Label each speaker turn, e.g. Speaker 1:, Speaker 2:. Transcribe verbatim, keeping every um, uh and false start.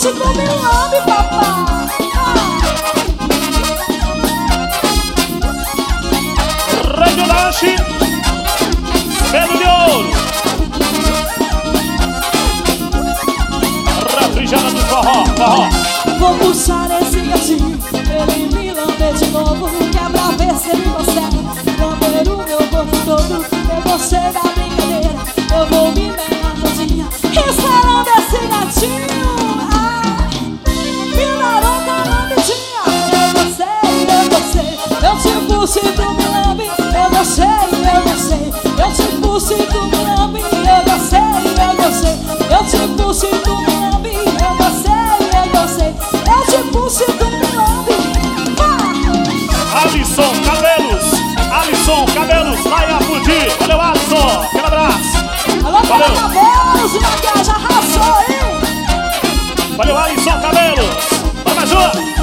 Speaker 1: puxe, tu me lambe, papai.
Speaker 2: Radio Lanche, Pelo de Ouro, refrigerante do forró, forró.
Speaker 1: Vou puxar esse gatinho, ele me lamber de novo, que é pra ver se ele consegue lamber o meu corpo todo. Eu gostei da brincadeira, eu vou me melar todinha, esperando esse gatinho. Ai, me larota lambidinha. Eu gostei, eu gostei, eu te puxo e tu me lambe. Eu gostei, eu gostei, eu te puxo e tu me lambe. Eu gostei, eu gostei, eu te puxo e tu me lambe. Eu gostei, eu gostei, eu te puxo e tu me lambe.
Speaker 2: Alisson Cabelos, Alisson Cabelos, vai aplaudir. Valeu, Alisson, aquele abraço.
Speaker 1: Alô,
Speaker 2: Valeu.
Speaker 1: Cabelos, e maquiagem arrasou, hein?
Speaker 2: Valeu, Alisson Cabelos. Vamos mais uma.